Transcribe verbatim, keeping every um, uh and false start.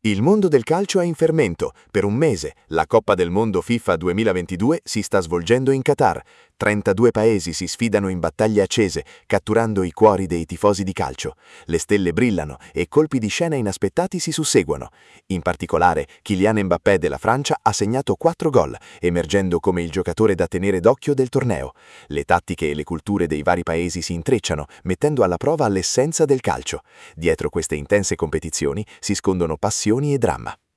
Il mondo del calcio è in fermento. Per un mese, la Coppa del Mondo FIFA duemilaventidue si sta svolgendo in Qatar. trentadue paesi si sfidano in battaglie accese, catturando i cuori dei tifosi di calcio. Le stelle brillano e colpi di scena inaspettati si susseguono. In particolare, Kylian Mbappé della Francia ha segnato quattro gol, emergendo come il giocatore da tenere d'occhio del torneo. Le tattiche e le culture dei vari paesi si intrecciano, mettendo alla prova l'essenza del calcio. Dietro queste intense competizioni si scondono passioni e dramma.